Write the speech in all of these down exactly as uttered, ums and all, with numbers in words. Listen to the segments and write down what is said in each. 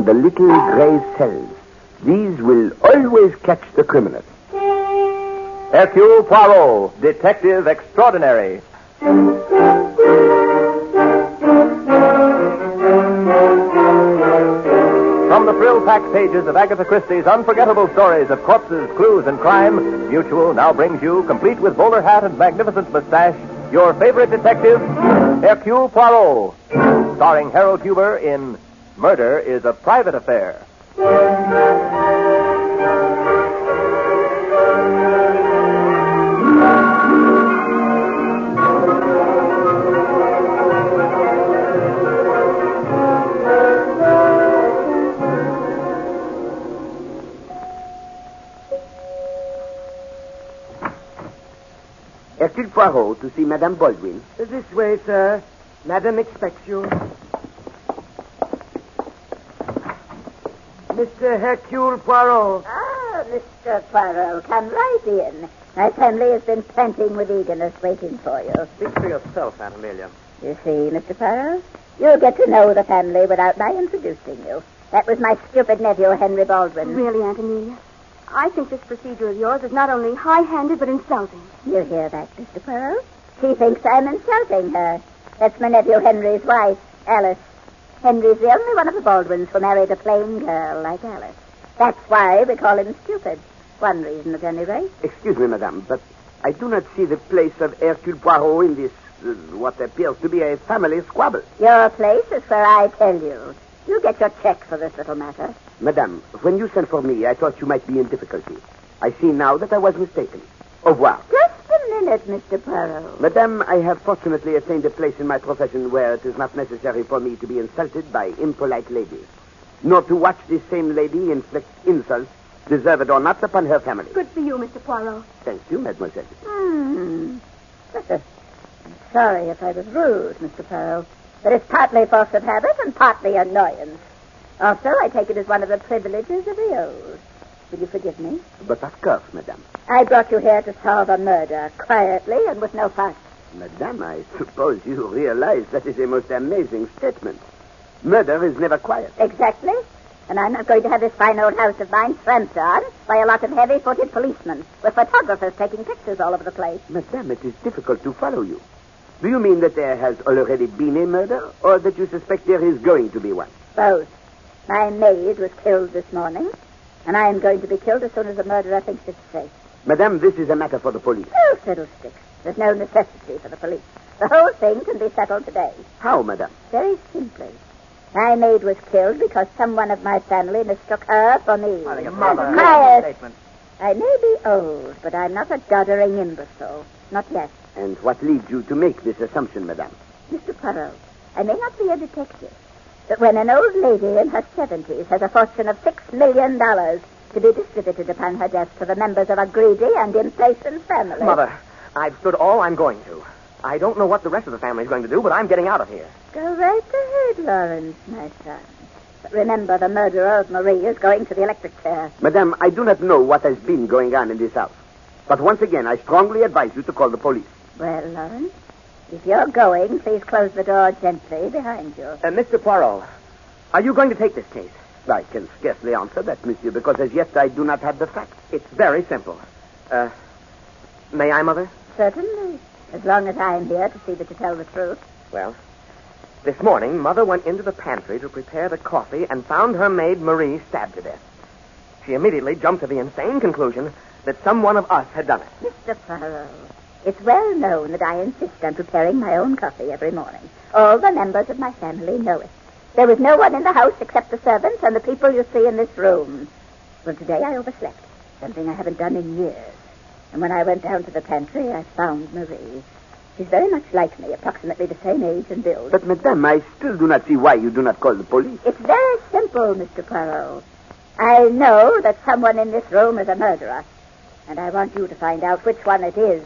the little gray cells. These will always catch the criminal. Hercule Poirot, Detective Extraordinary. From the thrill-packed pages of Agatha Christie's unforgettable stories of corpses, clues, and crime, Mutual now brings you, complete with bowler hat and magnificent mustache, your favorite detective, Hercule Poirot, starring Harold Huber in Murder is a Private Affair. Hercule Poirot to see Madame Baldwin. This way, sir. Madame expects you. Mister Hercule Poirot. Ah, Mister Poirot, come right in. My family has been panting with eagerness waiting for you. Speak for yourself, Aunt Amelia. You see, Mister Poirot, you'll get to know the family without my introducing you. That was my stupid nephew, Henry Baldwin. Really, Aunt Amelia? I think this procedure of yours is not only high-handed, but insulting. You hear that, Mister Poirot? She thinks I'm insulting her. That's my nephew Henry's wife, Alice. Henry's the only one of the Baldwins who married a plain girl like Alice. That's why we call him stupid. One reason, at any rate. Excuse me, madame, but I do not see the place of Hercule Poirot in this, uh, what appears to be a family squabble. Your place is where I tell you. You get your check for this little matter. Madame, when you sent for me, I thought you might be in difficulty. I see now that I was mistaken. Au revoir. Just a minute, Mister Poirot. Madame, I have fortunately attained a place in my profession where it is not necessary for me to be insulted by impolite ladies, nor to watch this same lady inflict insults, deserved or not, upon her family. Good for you, Mister Poirot. Thank you, mademoiselle. Hmm. I'm sorry if I was rude, Mister Poirot, but it's partly force of habit and partly annoyance. Also, I take it as one of the privileges of the oath. Will you forgive me? But of course, madame. I brought you here to solve a murder, quietly and with no fuss. Madame, I suppose you realize that is a most amazing statement. Murder is never quiet. Exactly. And I'm not going to have this fine old house of mine tramped on by a lot of heavy-footed policemen with photographers taking pictures all over the place. Madame, it is difficult to follow you. Do you mean that there has already been a murder, or that you suspect there is going to be one? Both. My maid was killed this morning, and I am going to be killed as soon as the murderer thinks it's safe. Madame, this is a matter for the police. Oh, fiddlesticks. There's no necessity for the police. The whole thing can be settled today. How, madame? Very simply. My maid was killed because someone of my family mistook her for me. I think it's rather Quiet. statement. I may be old, but I'm not a doddering imbecile. Not yet. And what leads you to make this assumption, madame? Mister Poirot, I may not be a detective, but when an old lady in her seventies has a fortune of six million dollars to be distributed upon her death to the members of a greedy and impatient family... Mother, I've stood all I'm going to. I don't know what the rest of the family's going to do, but I'm getting out of here. Go right ahead, Lawrence, my son. But remember, the murderer of Marie is going to the electric chair. Madame, I do not know what has been going on in this house. But once again, I strongly advise you to call the police. Well, Lawrence, if you're going, please close the door gently behind you. Uh, Mister Poirot, are you going to take this case? I can scarcely answer that, monsieur, because as yet I do not have the facts. It's very simple. Uh, may I, Mother? Certainly, as long as I'm here to see that you tell the truth. Well, this morning, Mother went into the pantry to prepare the coffee and found her maid, Marie, stabbed to death. She immediately jumped to the insane conclusion that some one of us had done it. Mister Poirot, it's well known that I insist on preparing my own coffee every morning. All the members of my family know it. There was no one in the house except the servants and the people you see in this room. Well, today I overslept, something I haven't done in years. And when I went down to the pantry, I found Marie. She's very much like me, approximately the same age and build. But, madame, I still do not see why you do not call the police. It's very simple, Mister Poirot. I know that someone in this room is a murderer, and I want you to find out which one it is.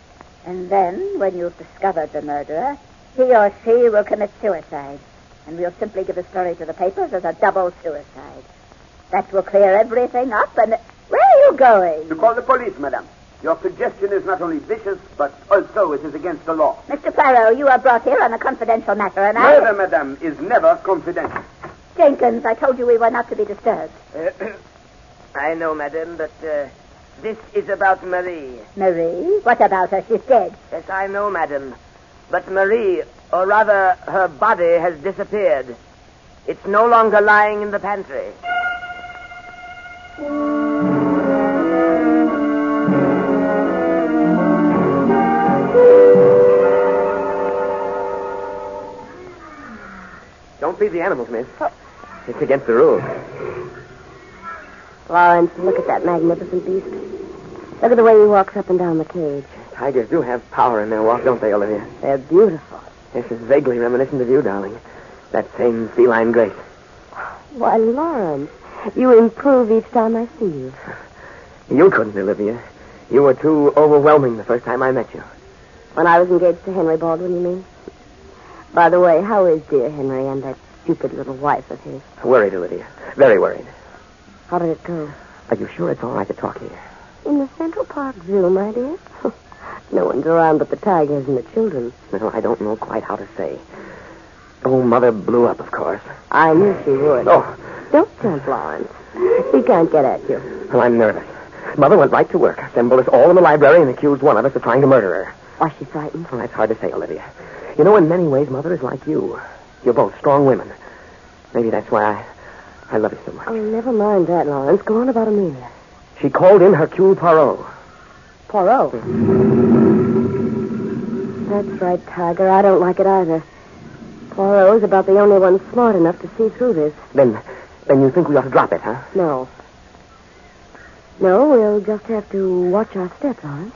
And then, when you've discovered the murderer, he or she will commit suicide, and we'll simply give a story to the papers as a double suicide. That will clear everything up, and... Where are you going? To call the police, madame. Your suggestion is not only vicious, but also it is against the law. Mister Poirot, you are brought here on a confidential matter, and I... Murder, madame, is never confidential. Jenkins, I told you we were not to be disturbed. Uh, I know, madam, but uh, this is about Marie. Marie? What about her? She's dead. Yes, I know, madam. But Marie, or rather, her body has disappeared. It's no longer lying in the pantry. Don't feed the animals, miss. It's against the rules. Lawrence, look at that magnificent beast. Look at the way he walks up and down the cage. Tigers do have power in their walk, don't they, Olivia? They're beautiful. This is vaguely reminiscent of you, darling. That same feline grace. Why, Lawrence, you improve each time I see you. You couldn't, Olivia. You were too overwhelming the first time I met you. When I was engaged to Henry Baldwin, you mean? By the way, how is dear Henry and that stupid little wife of his? Worried, Olivia. Very worried. How did it go? Are you sure it's all right to talk here? In the Central Park Zoo, my dear. No one's around but the tigers and the children. No, I don't know quite how to say. Oh, Mother blew up, of course. I knew she would. Oh. Don't jump, Lawrence. She can't get at you. Well, I'm nervous. Mother went right to work, assembled us all in the library, and accused one of us of trying to murder her. Was she frightened? Well, that's hard to say, Olivia. You know, in many ways, Mother is like you. You're both strong women. Maybe that's why I, I love you so much. Oh, never mind that, Lawrence. Go on about Amelia. She called in Hercule Poirot. Poirot? That's right, Tiger. I don't like it either. Poirot's about the only one smart enough to see through this. Then, then you think we ought to drop it, huh? No. No, we'll just have to watch our steps, Lawrence.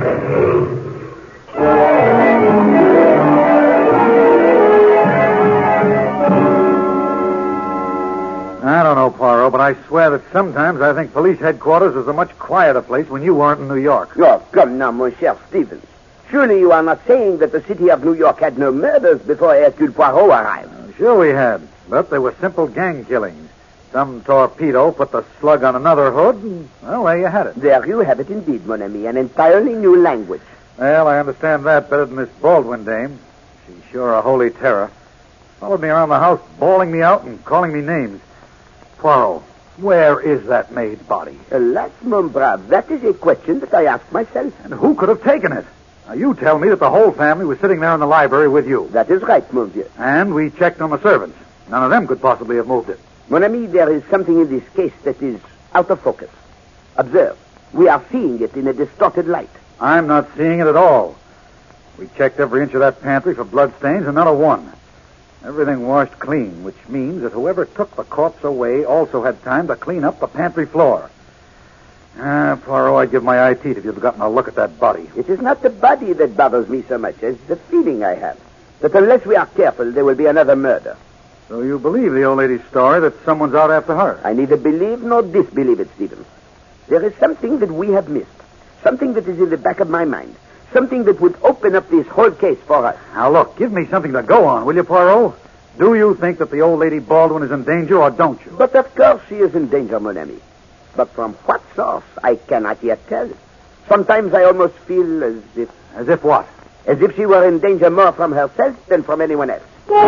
I don't know, Poirot, but I swear that sometimes I think police headquarters is a much quieter place when you weren't in New York. Oh, come now, mon cher Stevens. Surely you are not saying that the city of New York had no murders before Hercule Poirot arrived. Uh, sure we had, but they were simple gang killings. Some torpedo put the slug on another hood, and, well, there you had it. There you have it indeed, mon ami, an entirely new language. Well, I understand that better than this Baldwin dame. She's sure a holy terror. Followed me around the house, bawling me out and calling me names. Poirot, where is that maid's body? Alas, mon brave, that is a question that I ask myself. And who could have taken it? Now, you tell me that the whole family was sitting there in the library with you. That is right, mon vieux. And we checked on the servants. None of them could possibly have moved it. Mon ami, there is something in this case that is out of focus. Observe, we are seeing it in a distorted light. I'm not seeing it at all. We checked every inch of that pantry for bloodstains, and not a one. Everything washed clean, which means that whoever took the corpse away also had time to clean up the pantry floor. Ah, Poirot, I'd give my eye teeth if you'd gotten a look at that body. It is not the body that bothers me so much as the feeling I have that unless we are careful, there will be another murder. So you believe the old lady's story that someone's out after her? I neither believe nor disbelieve it, Stevens. There is something that we have missed. Something that is in the back of my mind. Something that would open up this whole case for us. Now, look, give me something to go on, will you, Poirot? Do you think that the old lady Baldwin is in danger, or don't you? But of course she is in danger, mon ami. But from what source, I cannot yet tell. Sometimes I almost feel as if... As if what? As if she were in danger more from herself than from anyone else.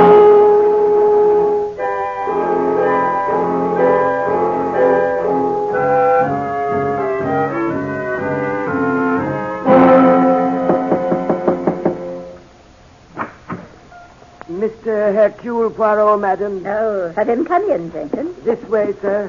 Mister Hercule Poirot, madam. No, let him come in, Jenkins. This way, sir.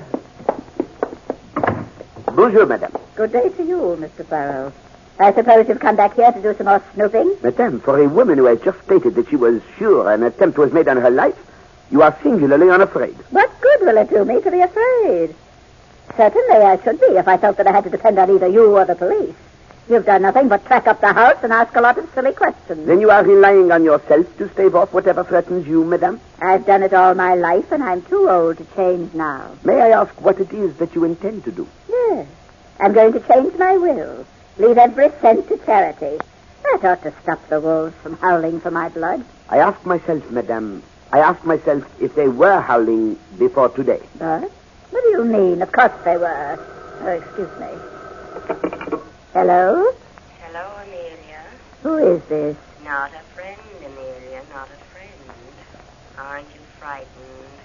Bonjour, madame. Good day to you, Mister Poirot. I suppose you've come back here to do some more snooping? Madame, for a woman who has just stated that she was sure an attempt was made on her life, you are singularly unafraid. What good will it do me to be afraid? Certainly I should be if I felt that I had to depend on either you or the police. You've done nothing but track up the house and ask a lot of silly questions. Then you are relying on yourself to stave off whatever threatens you, madame? I've done it all my life, and I'm too old to change now. May I ask what it is that you intend to do? Yes. I'm going to change my will. Leave every cent to charity. That ought to stop the wolves from howling for my blood. I ask myself, madame, I ask myself if they were howling before today. What? What do you mean? Of course they were. Oh, excuse me. Hello? Hello, Amelia. Who is this? Not a friend, Amelia, not a friend. Aren't you frightened?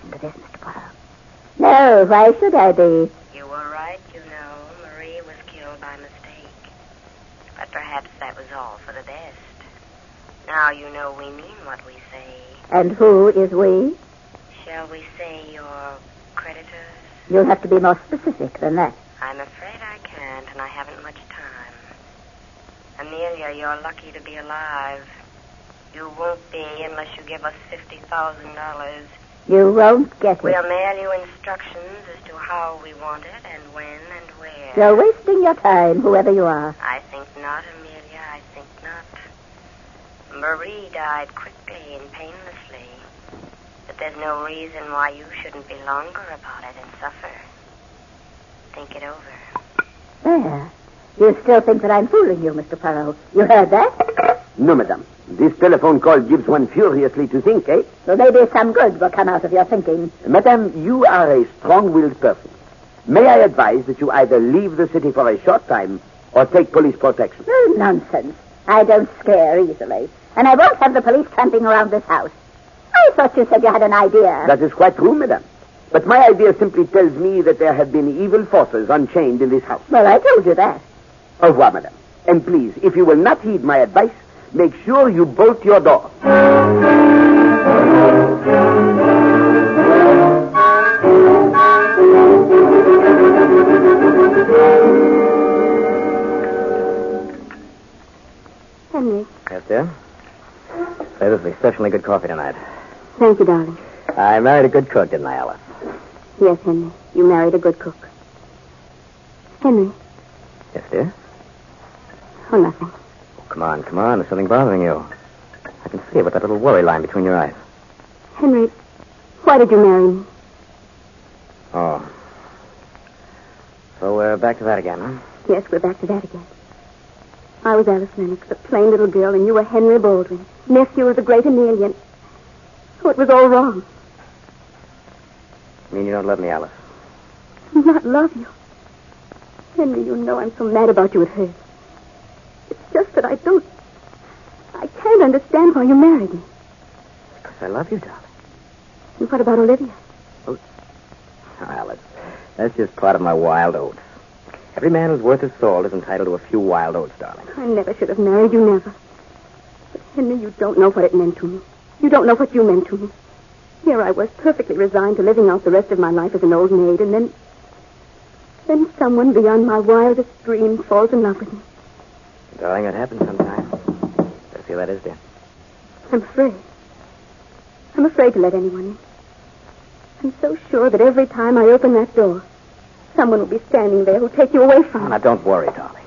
listen to this, Mister Poirot. No, why should I be? You were right, you know. Marie was killed by mistake. But perhaps that was all for the best. Now you know we mean what we say. And who is we? Shall we say your creditors? You'll have to be more specific than that. I'm afraid I can't, and I haven't much time. Amelia, you're lucky to be alive. You won't be unless you give us fifty thousand dollars. You won't get it. We'll mail you instructions as to how we want it and when and where. You're wasting your time, whoever you are. I think not, Amelia. I think not. Marie died quickly and painlessly. But there's no reason why you shouldn't be longer about it and suffer. Think it over. There. You still think that I'm fooling you, Mister Poirot. You heard that? No, madame. This telephone call gives one furiously to think, eh? So maybe some good will come out of your thinking. Madame, you are a strong-willed person. May I advise that you either leave the city for a short time or take police protection? Oh, nonsense. I don't scare easily. And I won't have the police tramping around this house. I thought you said you had an idea. That is quite true, madame. But my idea simply tells me that there have been evil forces unchained in this house. Well, I told you that. Au revoir, madame. And please, if you will not heed my advice, make sure you bolt your door. Henry. Yes, dear? Say, this will be exceptionally good coffee tonight. Thank you, darling. I married a good cook, didn't I, Alice? Yes, Henry. You married a good cook. Henry. Yes, dear? Oh, nothing. Oh, come on, come on. There's something bothering you. I can see it with that little worry line between your eyes. Henry, why did you marry me? Oh. So we're back to that again, huh? Yes, we're back to that again. I was Alice Lennox, a plain little girl, and you were Henry Baldwin, nephew of the great Amelia. Oh, it was all wrong. You mean you don't love me, Alice? Not love you. Henry, you know I'm so mad about you it hurts. It's just that I don't... I can't understand why you married me. Because I love you, darling. And what about Olivia? Oh, Alice, that's just part of my wild oats. Every man who's worth his salt is entitled to a few wild oats, darling. I never should have married you, never. But, Henry, you don't know what it meant to me. You don't know what you meant to me. Here I was, perfectly resigned to living out the rest of my life as an old maid, and then... Then someone beyond my wildest dreams falls in love with me. Darling, it happens sometimes. I feel that is, dear. I'm afraid. I'm afraid to let anyone in. I'm so sure that every time I open that door, someone will be standing there who'll take you away from me. Now, don't worry, darling.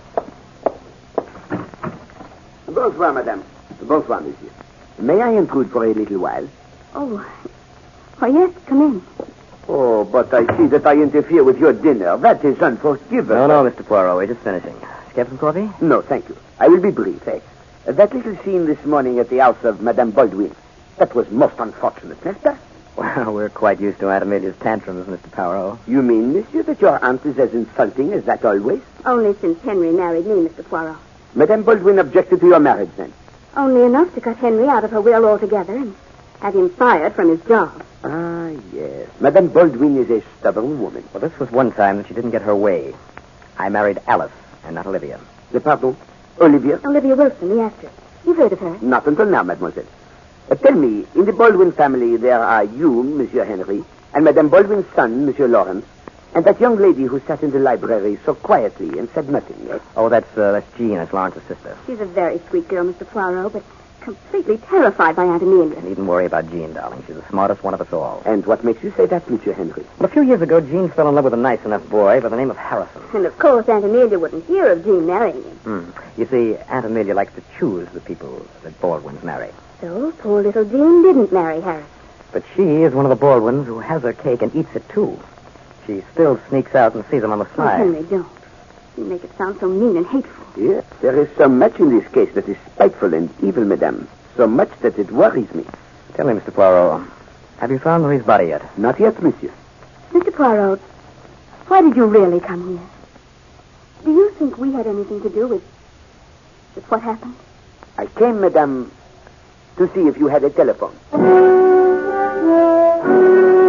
Bonsoir, madame. Bonsoir, monsieur. May I intrude for a little while? Oh, why, yes, come in. Oh, but I see that I interfere with your dinner. That is unforgivable. No, no, Mister Poirot, we're just finishing. Get some coffee? No, thank you. I will be brief, eh? Uh, that little scene this morning at the house of Madame Baldwin, that was most unfortunate, n'est-ce pas? Well, we're quite used to Aunt Amelia's tantrums, Mister Poirot. You mean, monsieur, that your aunt is as insulting as that always? Only since Henry married me, Mister Poirot. Madame Baldwin objected to your marriage, then? Only enough to cut Henry out of her will altogether and have him fired from his job. Ah, yes. Madame Baldwin is a stubborn woman. Well, this was one time that she didn't get her way. I married Alice and not Olivia. The pardon? Olivia? Olivia Wilson, the actress. You've heard of her? Not until now, mademoiselle. Uh, tell me, in the Baldwin family, there are you, Monsieur Henry, and Madame Baldwin's son, Monsieur Lawrence, and that young lady who sat in the library so quietly and said nothing, yes? Oh, that's, uh, that's Jean. That's Lawrence's sister. She's a very sweet girl, Mister Poirot, but completely terrified by Aunt Amelia. You needn't worry about Jean, darling. She's the smartest one of us all. And what makes you say that, Monsieur Henry? Well, a few years ago, Jean fell in love with a nice enough boy by the name of Harrison. And, of course, Aunt Amelia wouldn't hear of Jean marrying him. Hmm. You see, Aunt Amelia likes to choose the people that Baldwins marry. So, poor little Jean didn't marry Harrison. But she is one of the Baldwins who has her cake and eats it, too. She still sneaks out and sees him on the Oh, side. Henry, don't. You make it sound so mean and hateful. Yes, there is so much in this case that is spiteful and evil, madame. So much that it worries me. Tell me, Mister Poirot, have you found Marie's body yet? Not yet, monsieur. Mister Poirot, why did you really come here? Do you think we had anything to do with, with what happened? I came, madame, to see if you had a telephone.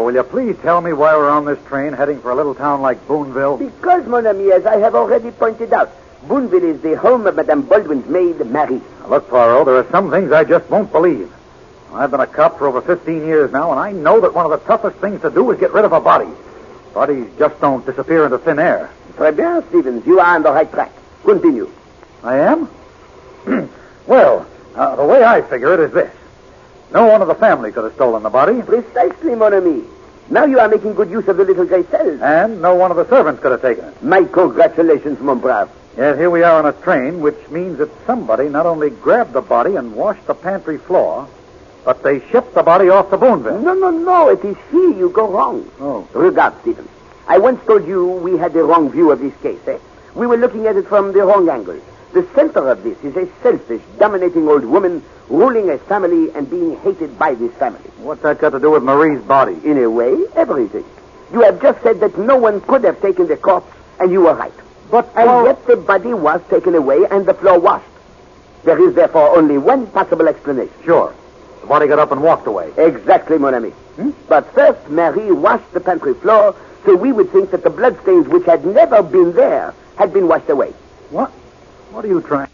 will you please tell me why we're on this train heading for a little town like Boonville? Because, mon ami, as I have already pointed out, Boonville is the home of Madame Baldwin's maid, Marie. Now, look, Poirot, there are some things I just won't believe. I've been a cop for over fifteen years now, and I know that one of the toughest things to do is get rid of a body. Bodies just don't disappear into thin air. Très bien, Stevens. You are on the right track. Continue. I am? Well, uh, the way I figure it is this. No one of the family could have stolen the body. Precisely, mon ami. Now you are making good use of the little gray cells. And no one of the servants could have taken it. My congratulations, mon brave. Yet here we are on a train, which means that somebody not only grabbed the body and washed the pantry floor, but they shipped the body off to Boonville. No, no, no. It is here you go wrong. Oh. Regard, Stevens. I once told you we had the wrong view of this case, eh? We were looking at it from the wrong angle. The center of this is a selfish, dominating old woman ruling a family and being hated by this family. What's that got to do with Marie's body? In a way, everything. You have just said that no one could have taken the corpse, and you were right. But And well, yet the body was taken away and the floor washed. There is therefore only one possible explanation. Sure. The body got up and walked away. Exactly, mon ami. Hmm? But first, Marie washed the pantry floor, so we would think that the bloodstains which had never been there had been washed away. What? What are you trying?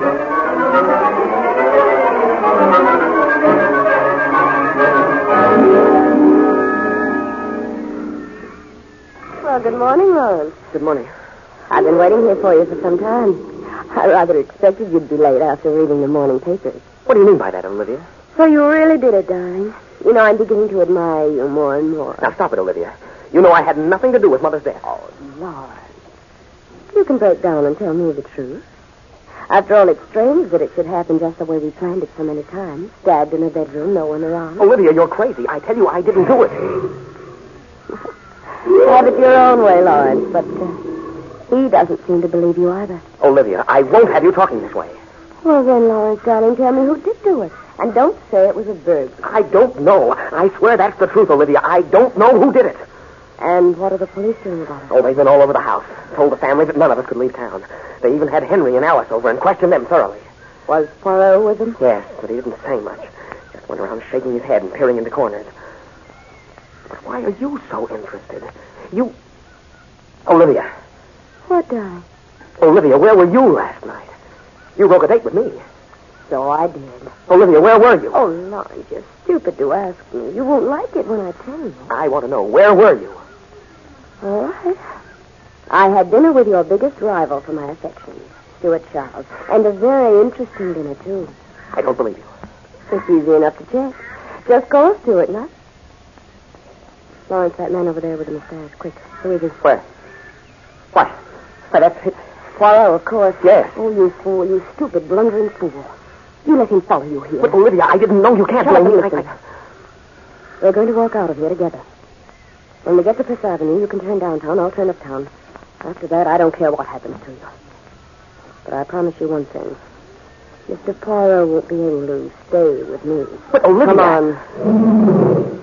Well, good morning, Lawrence. Good morning. I've been waiting here for you for some time. I rather expected you'd be late after reading the morning papers. What do you mean by that, Olivia? So you really did it, darling. You know, I'm beginning to admire you more and more. Now, stop it, Olivia. You know I had nothing to do with Mother's death. Oh, Lawrence. You can break down and tell me the truth. After all, it's strange that it should happen just the way we planned it so many times. Stabbed in a bedroom, no one around. Olivia, you're crazy. I tell you, I didn't do it. Have it your own way, Lawrence, but uh, he doesn't seem to believe you either. Olivia, I won't have you talking this way. Well, then, Lawrence, darling, tell me who did do it. And don't say it was a burglar. I don't know. I swear that's the truth, Olivia. I don't know who did it. And what are the police doing about it? Oh, they've been all over the house. Told the family that none of us could leave town. They even had Henry and Alice over and questioned them thoroughly. Was Poirot with them? Yes, but he didn't say much. Just went around shaking his head and peering into corners. But why are you so interested? You... Olivia. What, darling? Olivia, where were you last night? You broke a date with me. So I did. Olivia, where were you? Oh, Lawrence, you're stupid to ask me. You won't like it when I tell you. I want to know, where were you? All right. I had dinner with your biggest rival for my affections, Stuart Charles. And a very interesting dinner, too. I don't believe you. It's easy enough to check. Just call Stuart, not? Lawrence, that man over there with the mustache. Quick, who is he? Where? What? Why, that's it. Poirot, of course. Yes. Oh, you fool, you stupid, blundering fool. You let him follow you here. But, Olivia, I didn't know. You can't Shut blame up me and like listen. that. We're going to walk out of here together. When we get to Fifth Avenue, you can turn downtown, I'll turn uptown. After that, I don't care what happens to you. But I promise you one thing. Mister Poirot won't be able to stay with me. But, Olivia... Come on.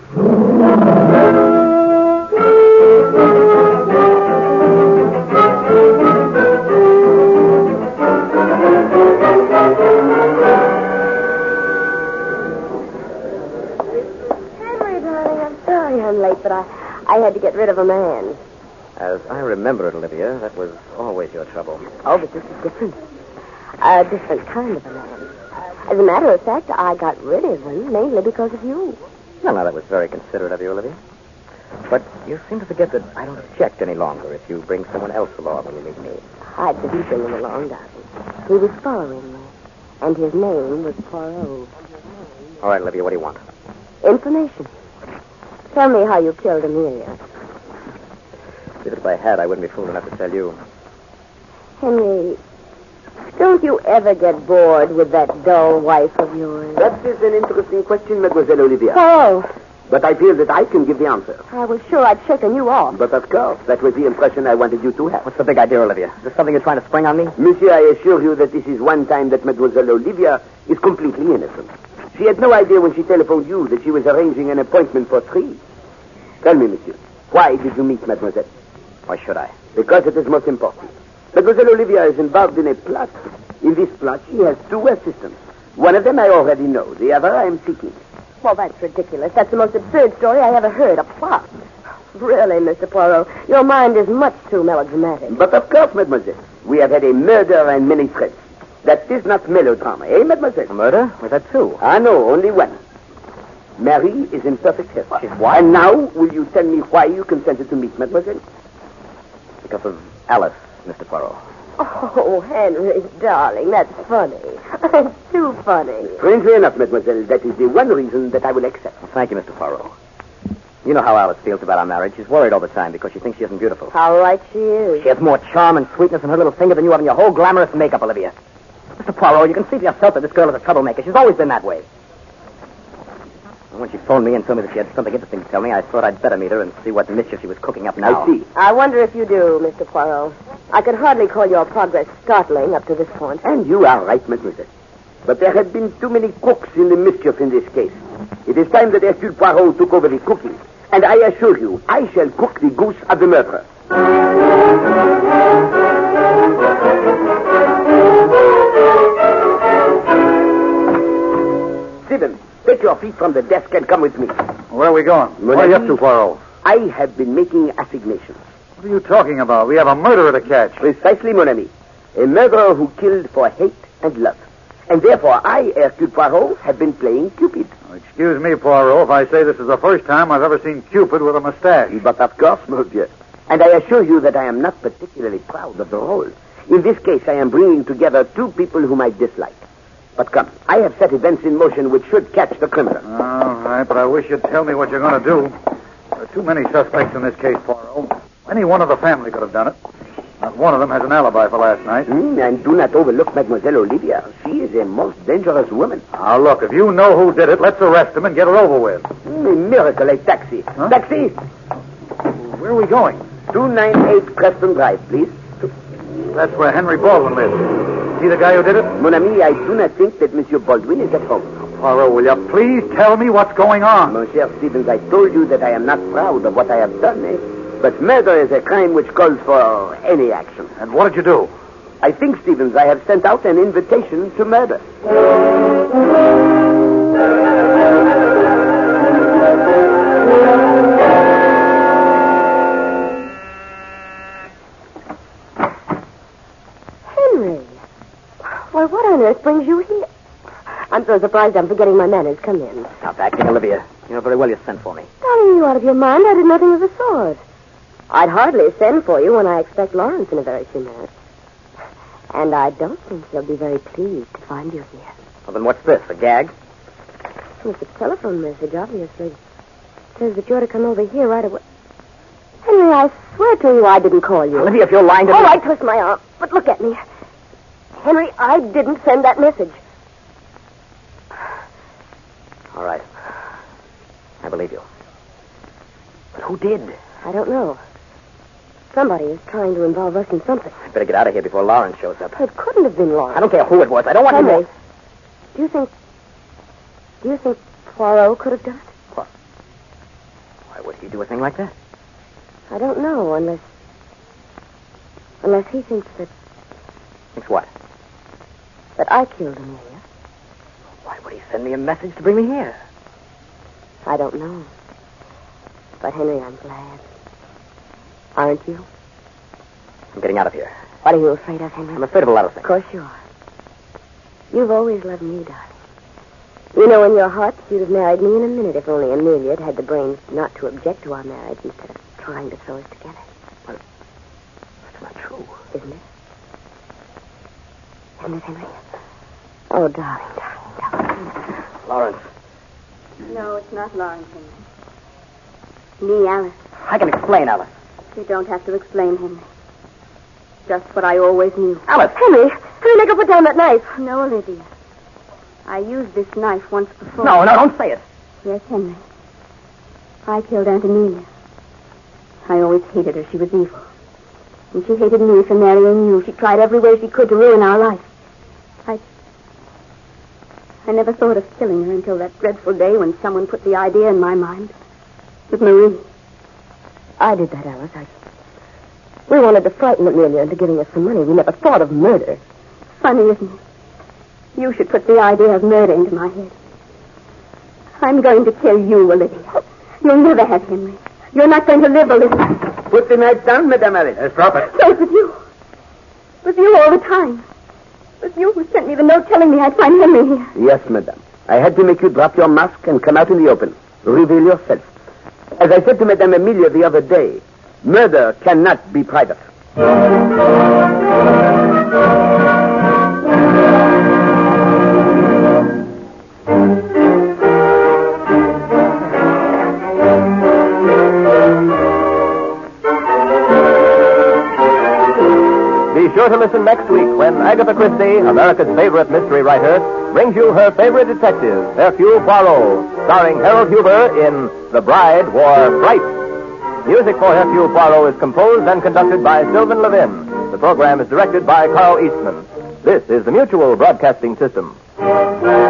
Henry, darling, I'm sorry I'm late, but I, I had to get rid of a man. As I remember it, Olivia, that was always your trouble. Oh, but this is different. A different kind of a man. As a matter of fact, I got rid of him mainly because of you. Well, now, that was very considerate of you, Olivia. But you seem to forget that I don't object any longer if you bring someone else along when you meet me. I didn't bring him along, darling. He was following me, and his name was Poirot. All right, Olivia, what do you want? Information. Tell me how you killed Amelia. Even if I had, I wouldn't be fool enough to tell you. Henry, don't you ever get bored with that dull wife of yours? That is an interesting question, Mademoiselle Olivia. Oh, But I feel that I can give the answer. I was sure I'd shaken you off. But of course, that was the impression I wanted you to have. What's the big idea, Olivia? Is this something you're trying to spring on me? Monsieur, I assure you that this is one time that Mademoiselle Olivia is completely innocent. She had no idea when she telephoned you that she was arranging an appointment for three. Tell me, monsieur, why did you meet Mademoiselle? Why should I? Because it is most important. Mademoiselle Olivia is involved in a plot. In this plot, she has two assistants. One of them I already know. The other I am seeking. Well, that's ridiculous. That's the most absurd story I ever heard. A plot. Really, Mister Poirot, your mind is much too melodramatic. But of course, mademoiselle, we have had a murder and many threats. That is not melodrama, eh, mademoiselle? A murder? Was that two? Ah, no, only one. Mary is in perfect health. She's what? And now, will you tell me why you consented to meet, mademoiselle? Because of Alice, Mister Poirot. Oh, Henry, darling, that's funny. It's too funny. Strangely enough, mademoiselle, that is the one reason that I will accept. Well, thank you, Mister Poirot. You know how Alice feels about our marriage. She's worried all the time because she thinks she isn't beautiful. How right she is. She has more charm and sweetness in her little finger than you have in your whole glamorous makeup, Olivia. Mister Poirot, you can see for yourself that this girl is a troublemaker. She's always been that way. When she phoned me and told me that she had something interesting to tell me, I thought I'd better meet her and see what mischief she was cooking up now. I see. I wonder if you do, Mister Poirot. I could hardly call your progress startling up to this point. And you are right, mademoiselle. But there have been too many cooks in the mischief in this case. It is time that Hercule Poirot took over the cooking. And I assure you, I shall cook the goose of the murderer. Stephen, take your feet from the desk and come with me. Where are we going? Mon What are you ami, up to, Poirot? I have been making assignations. What are you talking about? We have a murderer to catch. Precisely, mon ami. A murderer who killed for hate and love. And therefore, I, Hercule Poirot, have been playing Cupid. Oh, excuse me, Poirot, if I say this is the first time I've ever seen Cupid with a mustache. But of course, monsieur. And I assure you that I am not particularly proud of the role. In this case, I am bringing together two people whom I dislike. But come, I have set events in motion which should catch the criminal. All right, but I wish you'd tell me what you're going to do. There are too many suspects in this case, Poirot. Any one of the family could have done it. Not one of them has an alibi for last night. Mm, and do not overlook Mademoiselle Olivia. She is a most dangerous woman. Now, look, if you know who did it, let's arrest him and get it over with. Mm, a miracle, a taxi. Huh? Taxi! Where are we going? two ninety-eight Preston Drive, please. That's where Henry Baldwin lives. Is he the guy who did it? Mon ami, I do not think that Monsieur Baldwin is at home. Poirot, will you please tell me what's going on? Monsieur Stevens, I told you that I am not proud of what I have done, eh? But murder is a crime which calls for any action. And what did you do? I think, Stevens, I have sent out an invitation to murder. Henry. Why, what on earth brings you here? I'm so surprised I'm forgetting my manners. Come in. Stop acting, Olivia. You know very well you sent for me. Darling, you out of your mind? I did nothing of the sort. I'd hardly send for you when I expect Lawrence in a very few minutes. And I don't think he'll be very pleased to find you here. Well, then what's this, a gag? It's a telephone message, obviously. It says that you're to come over here right away. Henry, I swear to you I didn't call you. Olivia, if you're lying to All me... right, twist my arm. But look at me. Henry, I didn't send that message. All right. I believe you. But who did? I don't know. Somebody is trying to involve us in something. I'd better get out of here before Lawrence shows up. It couldn't have been Lawrence. I don't care who it was. I don't want Henry, any more... do you think... Do you think Poirot could have done it? What? Why would he do a thing like that? I don't know, unless... Unless he thinks that... Thinks what? That I killed Amelia. Why would he send me a message to bring me here? I don't know. But, Henry, I'm glad. Aren't you? I'm getting out of here. What are you afraid of, Henry? I'm afraid of a lot of things. Of course you are. You've always loved me, darling. You know in your heart you'd have married me in a minute if only Amelia had had the brains not to object to our marriage instead of trying to throw us together. Well, that's not true. Isn't it? Isn't it, Henry? Oh, darling, darling, darling. Lawrence. No, it's not Lawrence, Henry. Me, Alice. I can explain, Alice. You don't have to explain, Henry. Just what I always knew. Alice! Henry! Henry, make her put down that knife. No, Olivia. I used this knife once before. No, no, don't say it. Yes, Henry. I killed Aunt Amelia. I always hated her. She was evil. And she hated me for marrying you. She tried every way she could to ruin our life. I... I never thought of killing her until that dreadful day when someone put the idea in my mind. With Marie. I did that, Alice. I... We wanted to frighten Amelia into giving us some money. We never thought of murder. Funny, isn't it? You should put the idea of murder into my head. I'm going to kill you, Olivia. You'll never have Henry. You're not going to live, Olivia. Put the knife down, Madame Alice. Yes, drop it. So it's with you. With you all the time. With you who sent me the note telling me I'd find Henry here. Yes, Madame. I had to make you drop your mask and come out in the open. Reveal yourself. As I said to Madame Emilia the other day, murder cannot be private. Be sure to listen next week when Agatha Christie, America's favorite mystery writer, brings you her favorite detective, Hercule Poirot, starring Harold Huber in The Bride Wore Fright. Music for Hercule Poirot is composed and conducted by Sylvan Levin. The program is directed by Carl Eastman. This is the Mutual Broadcasting System.